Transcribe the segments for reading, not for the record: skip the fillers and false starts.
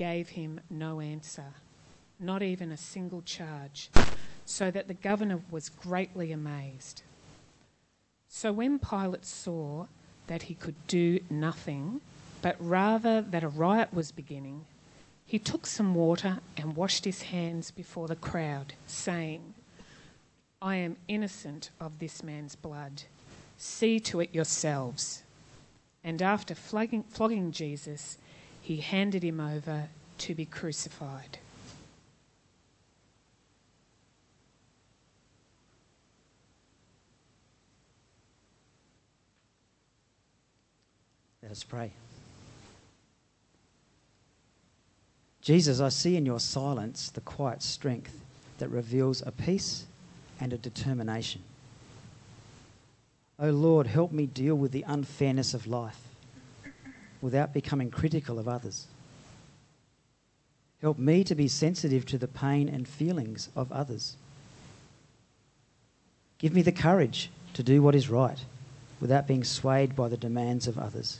gave him no answer, not even a single charge, so that the governor was greatly amazed. So when Pilate saw that he could do nothing, but rather that a riot was beginning, he took some water and washed his hands before the crowd, saying, "I am innocent of this man's blood. See to it yourselves." And after flogging Jesus, he handed him over to be crucified. Let us pray. Jesus, I see in your silence the quiet strength that reveals a peace and a determination. O Lord, help me deal with the unfairness of life without becoming critical of others. Help me to be sensitive to the pain and feelings of others. Give me the courage to do what is right without being swayed by the demands of others.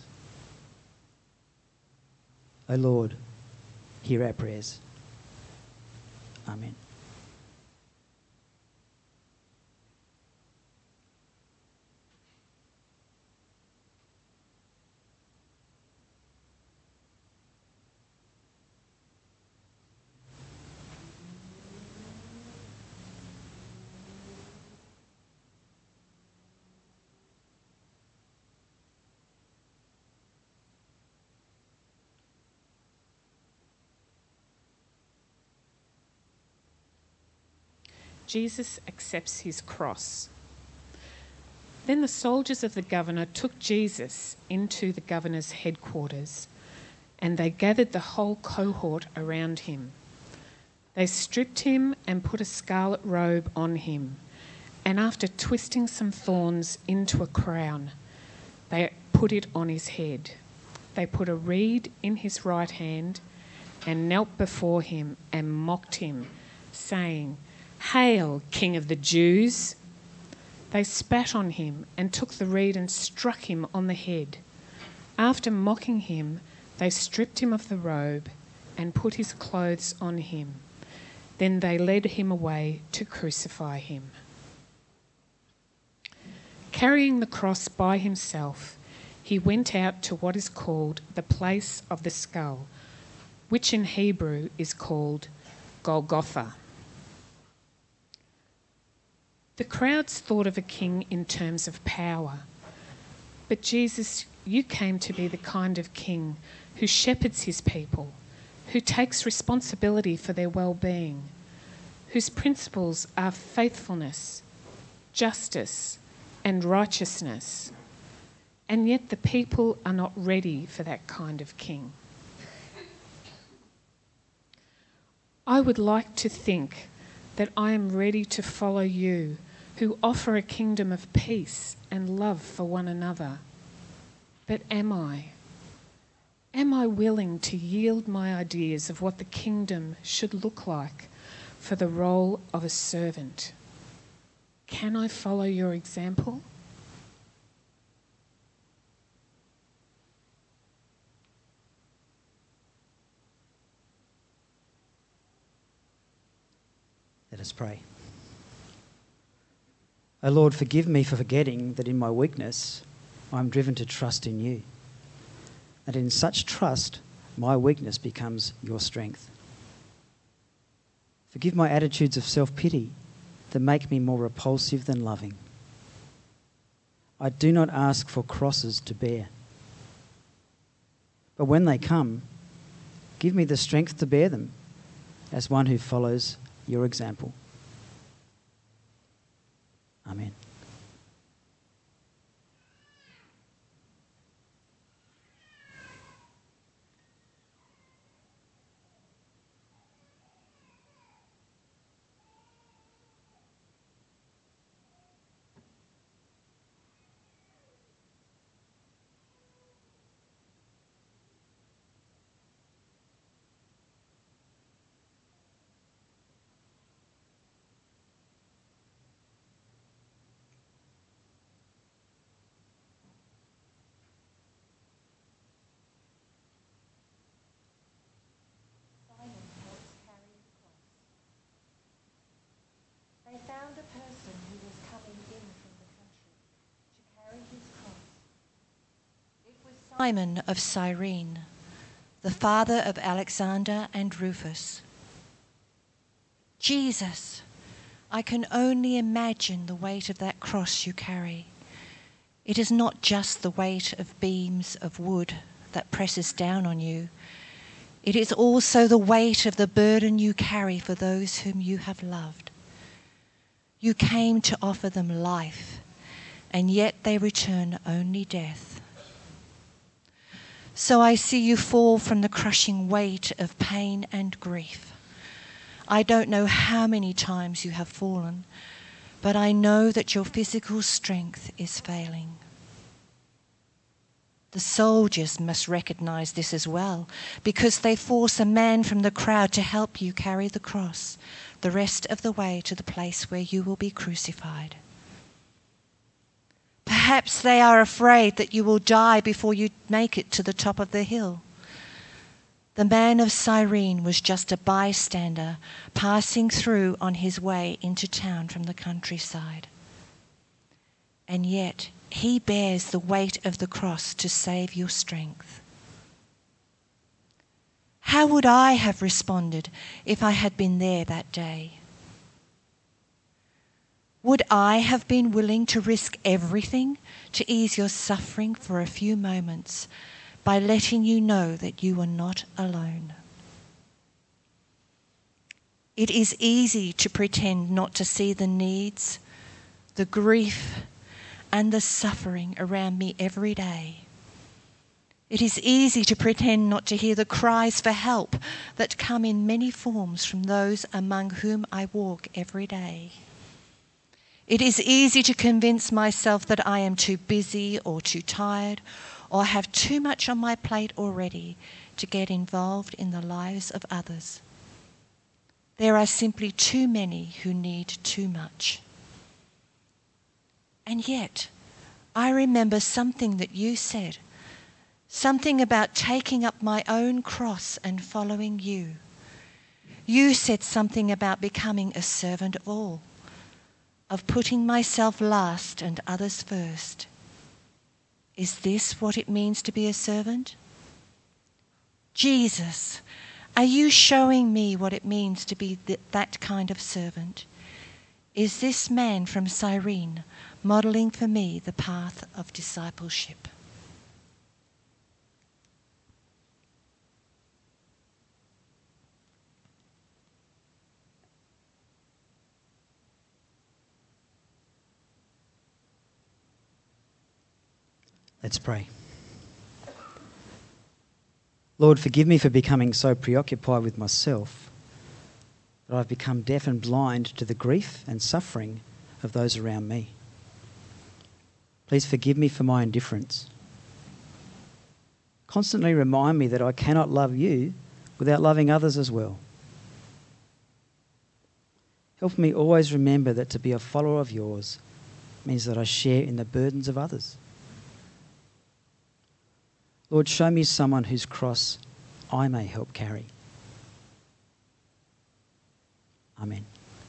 O Lord, hear our prayers. Amen. Jesus accepts his cross. Then the soldiers of the governor took Jesus into the governor's headquarters, and they gathered the whole cohort around him. They stripped him and put a scarlet robe on him, and after twisting some thorns into a crown, they put it on his head. They put a reed in his right hand and knelt before him and mocked him, saying, "Hail, King of the Jews!" They spat on him and took the reed and struck him on the head. After mocking him, they stripped him of the robe and put his clothes on him. Then they led him away to crucify him. Carrying the cross by himself, he went out to what is called the place of the skull, which in Hebrew is called Golgotha. The crowds thought of a king in terms of power. But Jesus, you came to be the kind of king who shepherds his people, who takes responsibility for their well-being, whose principles are faithfulness, justice, and righteousness. And yet the people are not ready for that kind of king. I would like to think that I am ready to follow you, who offer a kingdom of peace and love for one another. But am I? Am I willing to yield my ideas of what the kingdom should look like for the role of a servant? Can I follow your example? Let us pray. O Lord, forgive me for forgetting that in my weakness I am driven to trust in you. And in such trust, my weakness becomes your strength. Forgive my attitudes of self-pity that make me more repulsive than loving. I do not ask for crosses to bear. But when they come, give me the strength to bear them as one who follows your example. Amen. person who was coming in from the country to carry his cross. It was Simon of Cyrene, the father of Alexander and Rufus. Jesus, I can only imagine the weight of that cross you carry. It is not just the weight of beams of wood that presses down on you. It is also the weight of the burden you carry for those whom you have loved. You came to offer them life, and yet they return only death. So I see you fall from the crushing weight of pain and grief. I don't know how many times you have fallen, but I know that your physical strength is failing. The soldiers must recognize this as well, because they force a man from the crowd to help you carry the cross the rest of the way to the place where you will be crucified. Perhaps they are afraid that you will die before you make it to the top of the hill. The man of Cyrene was just a bystander passing through on his way into town from the countryside. And yet he bears the weight of the cross to save your strength. How would I have responded if I had been there that day? Would I have been willing to risk everything to ease your suffering for a few moments by letting you know that you are not alone? It is easy to pretend not to see the needs, the grief, and the suffering around me every day. It is easy to pretend not to hear the cries for help that come in many forms from those among whom I walk every day. It is easy to convince myself that I am too busy or too tired or have too much on my plate already to get involved in the lives of others. There are simply too many who need too much. And yet, I remember something that you said, something about taking up my own cross and following you. You said something about becoming a servant of all, of putting myself last and others first. Is this what it means to be a servant? Jesus, are you showing me what it means to be that kind of servant? Is this man from Cyrene modelling for me the path of discipleship? Let's pray. Lord, forgive me for becoming so preoccupied with myself that I've become deaf and blind to the grief and suffering of those around me. Please forgive me for my indifference. Constantly remind me that I cannot love you without loving others as well. Help me always remember that to be a follower of yours means that I share in the burdens of others. Lord, show me someone whose cross I may help carry. Amen.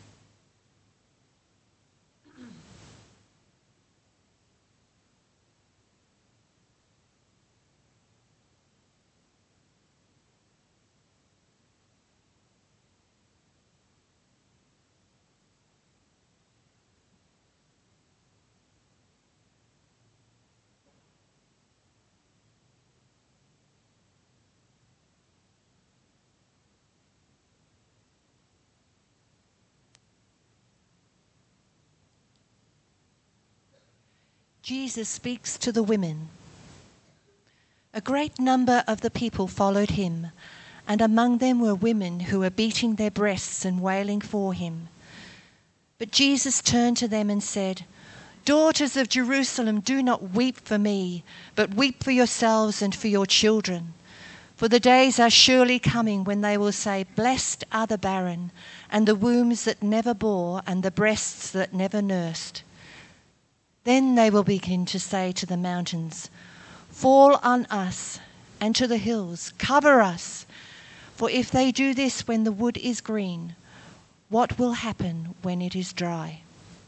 Jesus speaks to the women. A great number of the people followed him, and among them were women who were beating their breasts and wailing for him. But Jesus turned to them and said, "Daughters of Jerusalem, do not weep for me, but weep for yourselves and for your children. For the days are surely coming when they will say, 'Blessed are the barren, and the wombs that never bore, and the breasts that never nursed.' Then they will begin to say to the mountains, 'Fall on us,' and to the hills, 'Cover us.' For if they do this when the wood is green, what will happen when it is dry?"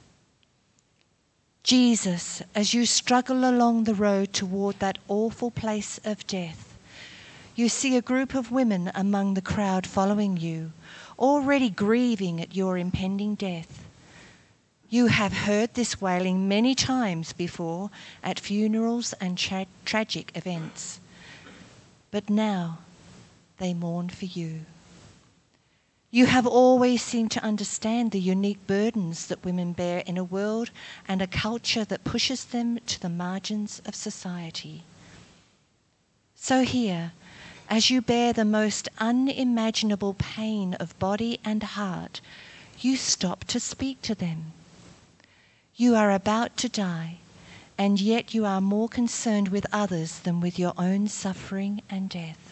Jesus, as you struggle along the road toward that awful place of death, you see a group of women among the crowd following you, already grieving at your impending death. You have heard this wailing many times before at funerals and tragic events, but now they mourn for you. You have always seemed to understand the unique burdens that women bear in a world and a culture that pushes them to the margins of society. So here, as you bear the most unimaginable pain of body and heart, you stop to speak to them. You are about to die, and yet you are more concerned with others than with your own suffering and death.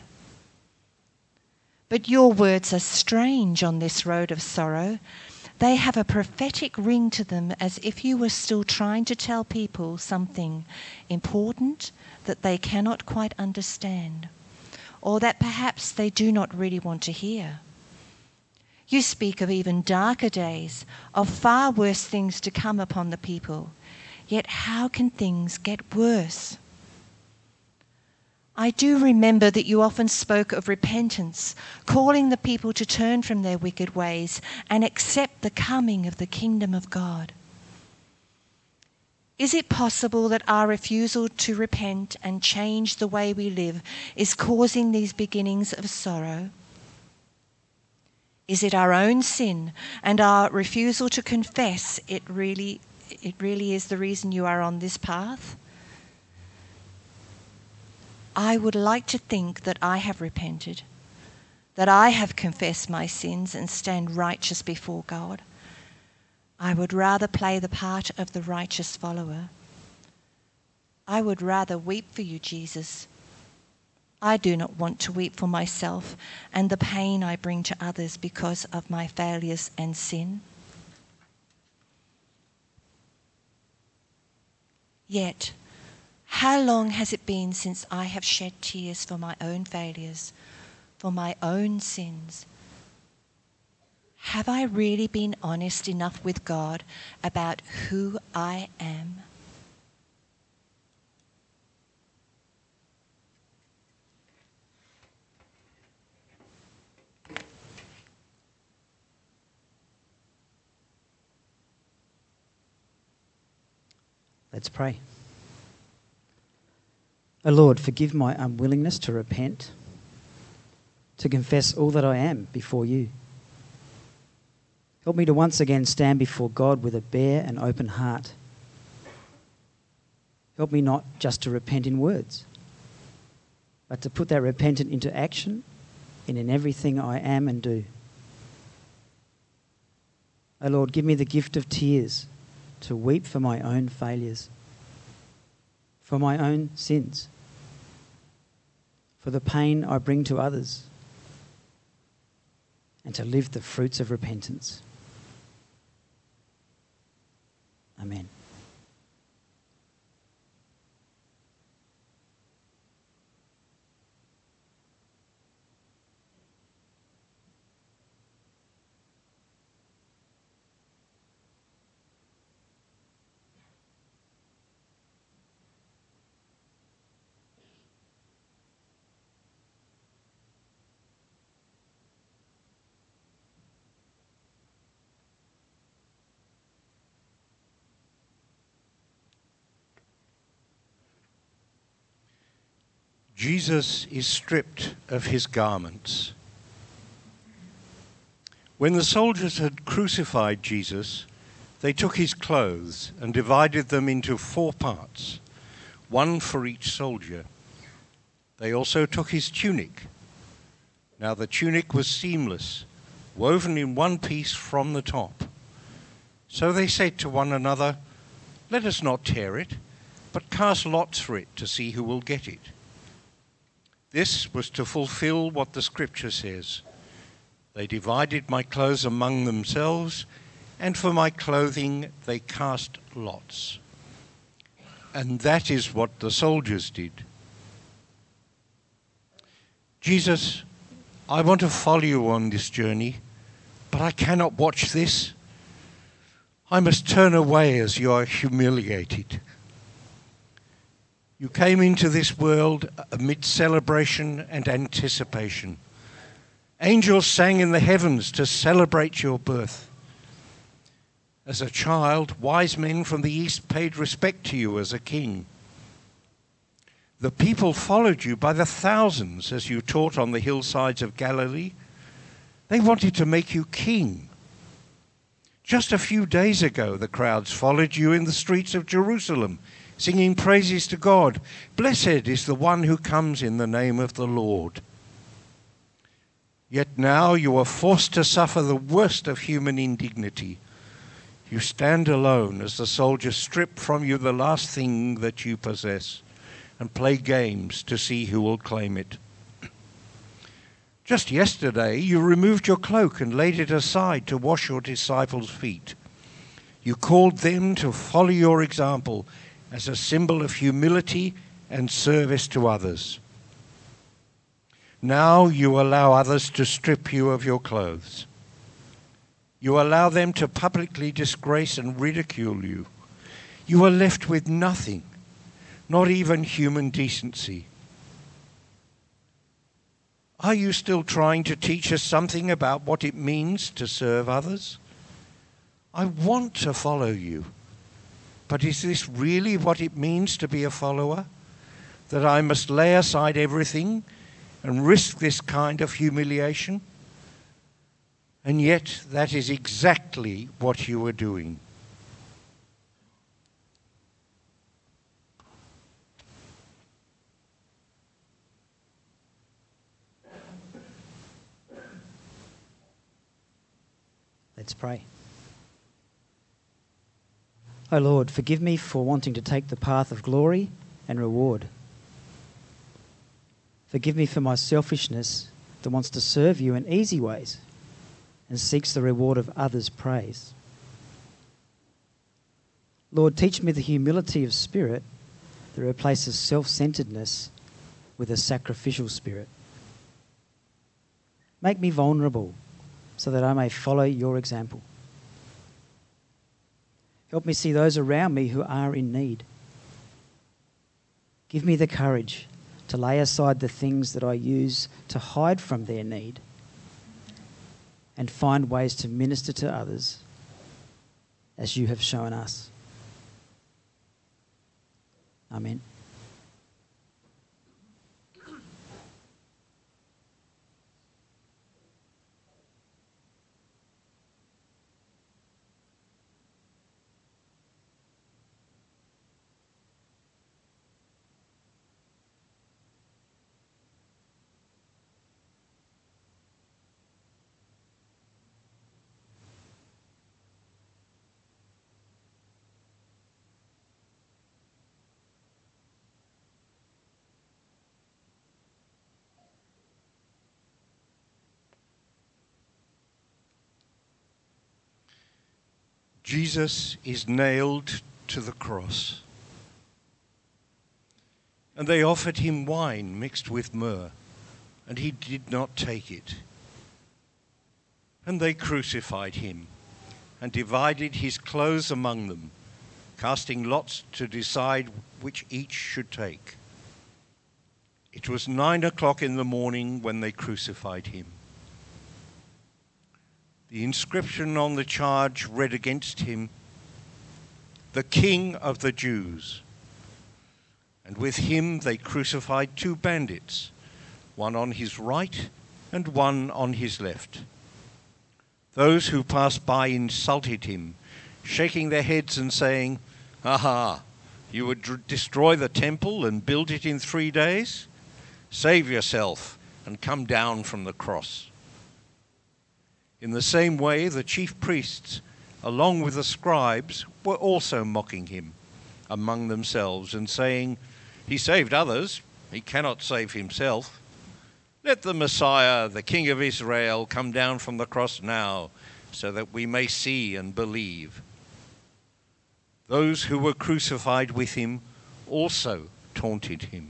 But your words are strange on this road of sorrow. They have a prophetic ring to them, as if you were still trying to tell people something important that they cannot quite understand, or that perhaps they do not really want to hear. You speak of even darker days, of far worse things to come upon the people. Yet how can things get worse? I do remember that you often spoke of repentance, calling the people to turn from their wicked ways and accept the coming of the kingdom of God. Is it possible that our refusal to repent and change the way we live is causing these beginnings of sorrow? Is it our own sin and our refusal to confess it really is the reason you are on this path? I would like to think that I have repented, that I have confessed my sins and stand righteous before God. I would rather play the part of the righteous follower. I would rather weep for you, Jesus. I do not want to weep for myself and the pain I bring to others because of my failures and sin. Yet, how long has it been since I have shed tears for my own failures, for my own sins? Have I really been honest enough with God about who I am? Let's pray. O Lord, forgive my unwillingness to repent, to confess all that I am before you. Help me to once again stand before God with a bare and open heart. Help me not just to repent in words, but to put that repentance into action in everything I am and do. O Lord, give me the gift of tears to weep for my own failures, for my own sins, for the pain I bring to others, and to live the fruits of repentance. Amen. Jesus is stripped of his garments. When the soldiers had crucified Jesus, they took his clothes and divided them into 4 parts, one for each soldier. They also took his tunic. Now the tunic was seamless, woven in one piece from the top. So they said to one another, "Let us not tear it, but cast lots for it to see who will get it." This was to fulfill what the scripture says. They divided my clothes among themselves, and for my clothing they cast lots. And that is what the soldiers did. Jesus, I want to follow you on this journey, but I cannot watch this. I must turn away as you are humiliated. You came into this world amid celebration and anticipation. Angels sang in the heavens to celebrate your birth. As a child, wise men from the east paid respect to you as a king. The people followed you by the thousands as you taught on the hillsides of Galilee. They wanted to make you king. Just a few days ago, the crowds followed you in the streets of Jerusalem, singing praises to God. Blessed is the one who comes in the name of the Lord. Yet now you are forced to suffer the worst of human indignity. You stand alone as the soldiers strip from you the last thing that you possess and play games to see who will claim it. Just yesterday, you removed your cloak and laid it aside to wash your disciples' feet. You called them to follow your example as a symbol of humility and service to others. Now you allow others to strip you of your clothes. You allow them to publicly disgrace and ridicule you. You are left with nothing, not even human decency. Are you still trying to teach us something about what it means to serve others? I want to follow you, but is this really what it means to be a follower? That I must lay aside everything and risk this kind of humiliation? And yet, that is exactly what you are doing. Let's pray. O Lord, forgive me for wanting to take the path of glory and reward. Forgive me for my selfishness that wants to serve you in easy ways and seeks the reward of others' praise. Lord, teach me the humility of spirit that replaces self-centeredness with a sacrificial spirit. Make me vulnerable so that I may follow your example. Help me see those around me who are in need. Give me the courage to lay aside the things that I use to hide from their need and find ways to minister to others as you have shown us. Amen. Jesus is nailed to the cross. And they offered him wine mixed with myrrh, and he did not take it. And they crucified him and divided his clothes among them, casting lots to decide which each should take. It was 9 o'clock in the morning when they crucified him. The inscription on the charge read against him, "The King of the Jews." And with him they crucified 2 bandits, one on his right and one on his left. Those who passed by insulted him, shaking their heads and saying, "Aha, you would destroy the temple and build it in 3 days? Save yourself and come down from the cross." In the same way, the chief priests, along with the scribes, were also mocking him among themselves and saying, "He saved others, he cannot save himself. Let the Messiah, the King of Israel, come down from the cross now, so that we may see and believe." Those who were crucified with him also taunted him.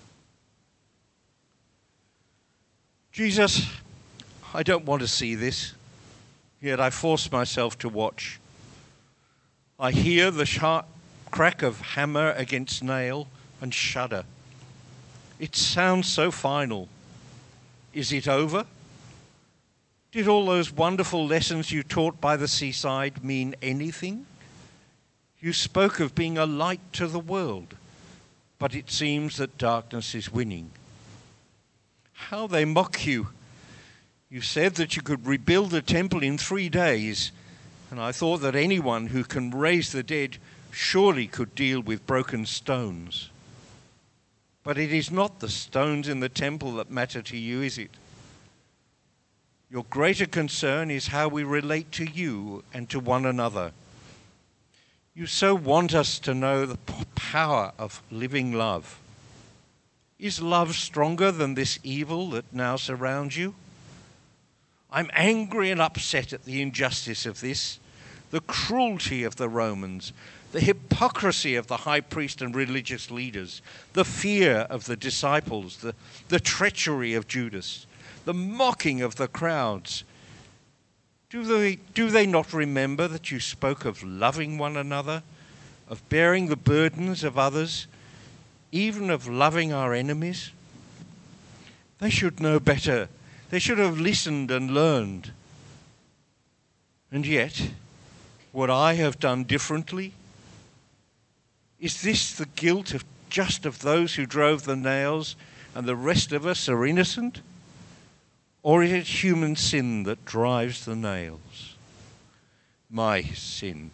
"Jesus, I don't want to see this, yet I force myself to watch. I hear the sharp crack of hammer against nail and shudder. It sounds so final. Is it over? Did all those wonderful lessons you taught by the seaside mean anything? You spoke of being a light to the world, but it seems that darkness is winning. How they mock you. You said that you could rebuild the temple in 3 days, and I thought that anyone who can raise the dead surely could deal with broken stones. But it is not the stones in the temple that matter to you, is it? Your greater concern is how we relate to you and to one another. You so want us to know the power of living love. Is love stronger than this evil that now surrounds you? I'm angry and upset at the injustice of this, the cruelty of the Romans, the hypocrisy of the high priest and religious leaders, the fear of the disciples, the treachery of Judas, the mocking of the crowds. Do they not remember that you spoke of loving one another, of bearing the burdens of others, even of loving our enemies? They should know better. They should have listened and learned. And yet, what I have done differently? Is this the guilt of just of those who drove the nails and the rest of us are innocent? Or is it human sin that drives the nails? My sin.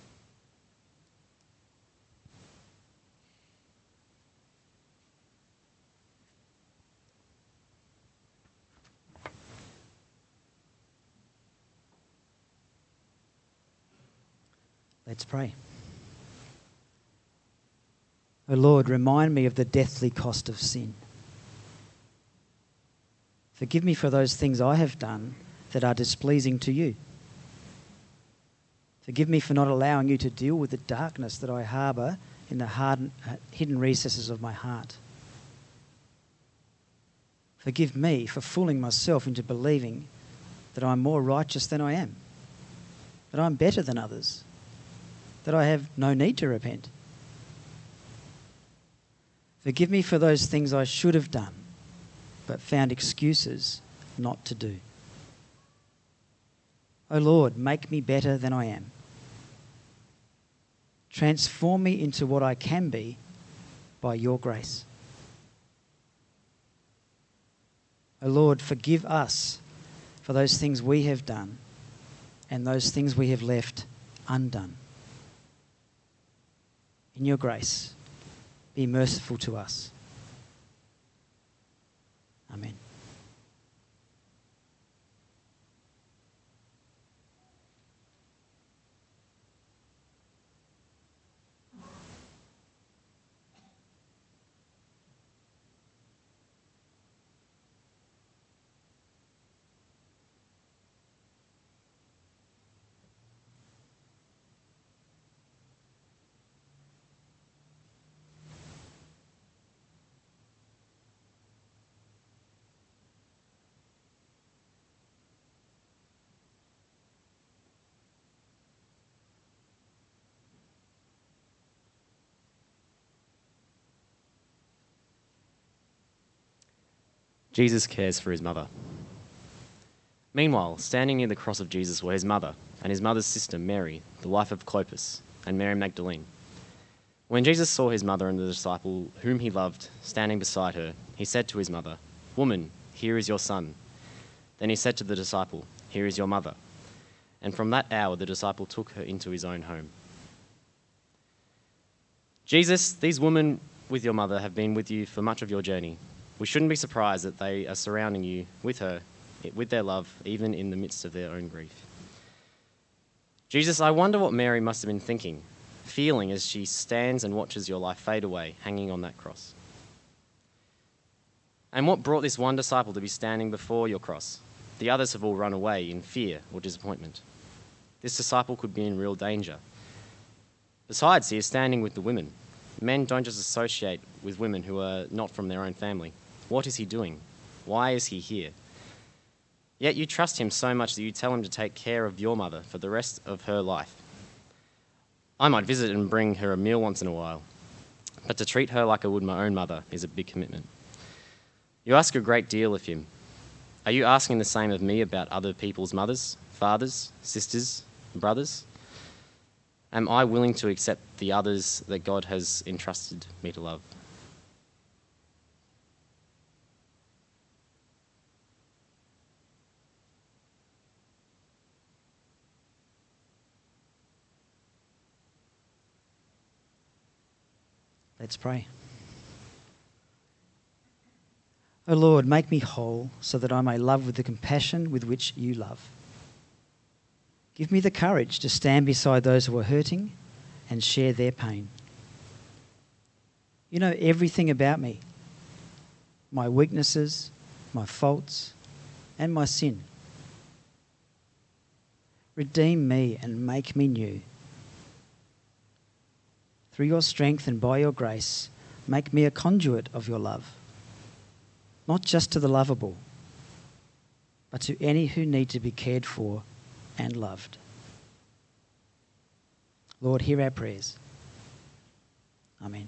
Let's pray. O Lord, remind me of the deathly cost of sin. Forgive me for those things I have done that are displeasing to you. Forgive me for not allowing you to deal with the darkness that I harbour in the hidden recesses of my heart. Forgive me for fooling myself into believing that I'm more righteous than I am, that I'm better than others, that I have no need to repent. Forgive me for those things I should have done, but found excuses not to do. O Lord, make me better than I am. Transform me into what I can be by your grace. O Lord, forgive us for those things we have done and those things we have left undone. In your grace, be merciful to us. Amen. Jesus cares for his mother. Meanwhile, standing near the cross of Jesus were his mother and his mother's sister Mary, the wife of Clopas, and Mary Magdalene. When Jesus saw his mother and the disciple whom he loved standing beside her, he said to his mother, "Woman, here is your son." Then he said to the disciple, "Here is your mother." And from that hour the disciple took her into his own home. Jesus, these women with your mother have been with you for much of your journey. We shouldn't be surprised that they are surrounding you with her, with their love, even in the midst of their own grief. Jesus, I wonder what Mary must have been thinking, feeling as she stands and watches your life fade away, hanging on that cross. And what brought this one disciple to be standing before your cross? The others have all run away in fear or disappointment. This disciple could be in real danger. Besides, he is standing with the women. Men don't just associate with women who are not from their own family. What is he doing? Why is he here? Yet you trust him so much that you tell him to take care of your mother for the rest of her life. I might visit and bring her a meal once in a while, but to treat her like I would my own mother is a big commitment. You ask a great deal of him. Are you asking the same of me about other people's mothers, fathers, sisters, brothers? Am I willing to accept the others that God has entrusted me to love? Let's pray. O Lord, make me whole so that I may love with the compassion with which you love. Give me the courage to stand beside those who are hurting and share their pain. You know everything about me, my weaknesses, my faults, and my sin. Redeem me and make me new. Through your strength and by your grace, make me a conduit of your love, not just to the lovable, but to any who need to be cared for and loved. Lord, hear our prayers. Amen.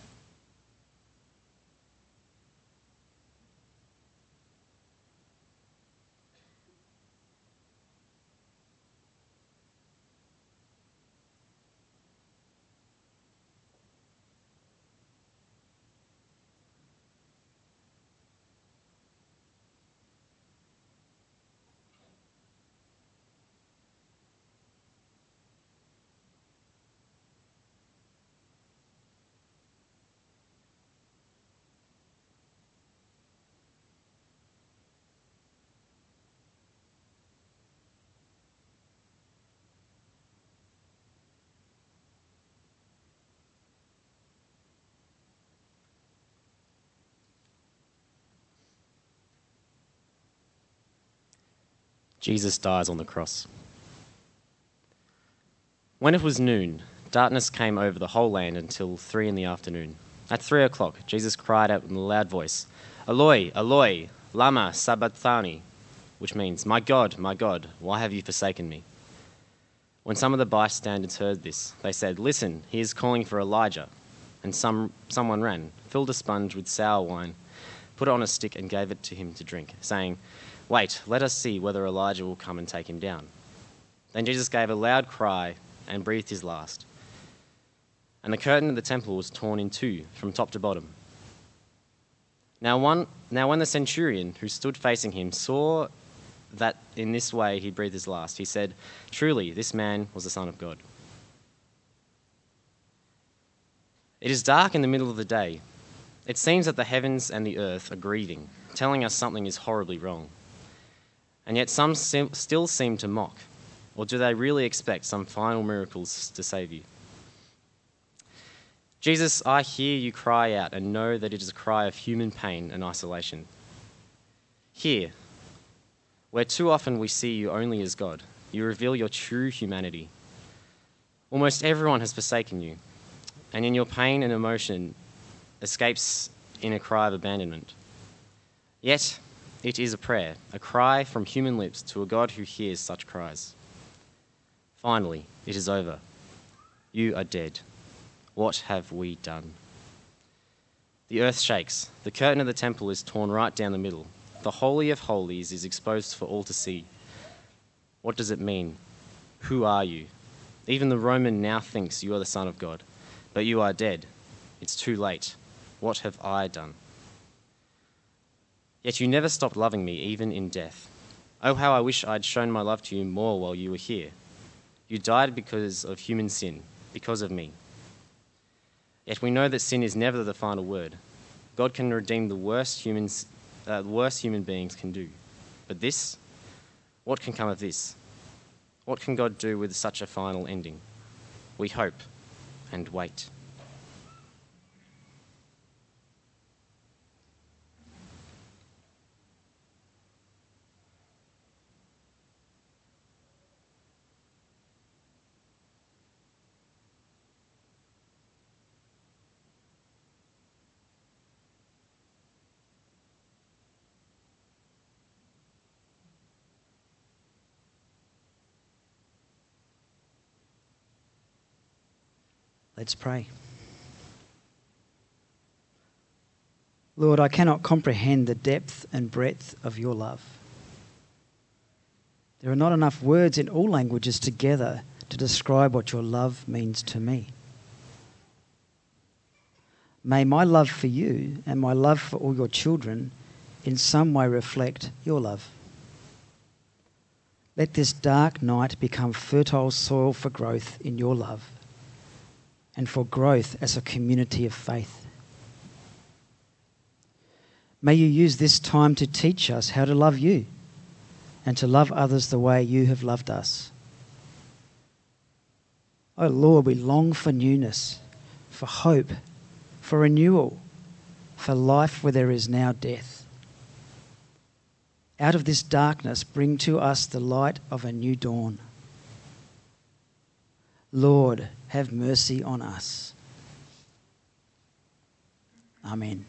Jesus dies on the cross. When it was noon, darkness came over the whole land until 3 p.m. At 3 o'clock, Jesus cried out in a loud voice, "Eloi, Eloi, lama sabachthani," which means, my God, why have you forsaken me?" When some of the bystanders heard this, they said, "Listen, he is calling for Elijah." And someone ran, filled a sponge with sour wine, put it on a stick and gave it to him to drink, saying, "Wait, let us see whether Elijah will come and take him down." Then Jesus gave a loud cry and breathed his last. And the curtain of the temple was torn in two from top to bottom. Now when the centurion who stood facing him saw that in this way he breathed his last, he said, "Truly, this man was the Son of God." It is dark in the middle of the day. It seems that the heavens and the earth are grieving, telling us something is horribly wrong. And yet some still seem to mock. Or do they really expect some final miracles to save you? Jesus, I hear you cry out and know that it is a cry of human pain and isolation. Here, where too often we see you only as God, you reveal your true humanity. Almost everyone has forsaken you, and in your pain and emotion escapes in a cry of abandonment. Yet, it is a prayer, a cry from human lips to a God who hears such cries. Finally, it is over. You are dead. What have we done? The earth shakes. The curtain of the temple is torn right down the middle. The Holy of Holies is exposed for all to see. What does it mean? Who are you? Even the Roman now thinks you are the Son of God, but you are dead. It's too late. What have I done? Yet you never stopped loving me, even in death. Oh, how I wish I'd shown my love to you more while you were here. You died because of human sin, because of me. Yet we know that sin is never the final word. God can redeem the worst human beings can do. But this? What can come of this? What can God do with such a final ending? We hope and wait. Let's pray. Lord, I cannot comprehend the depth and breadth of your love. There are not enough words in all languages together to describe what your love means to me. May my love for you and my love for all your children in some way reflect your love. Let this dark night become fertile soil for growth in your love and for growth as a community of faith. May you use this time to teach us how to love you and to love others the way you have loved us. Oh Lord, we long for newness, for hope, for renewal, for life where there is now death. Out of this darkness, bring to us the light of a new dawn. Lord, have mercy on us. Amen.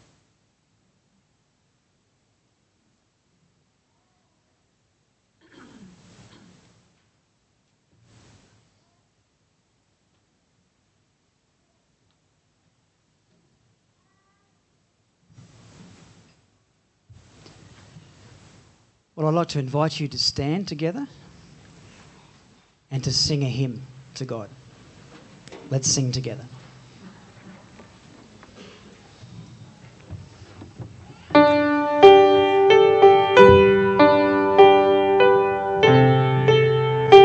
Well, I'd like to invite you to stand together and to sing a hymn to God. Let's sing together.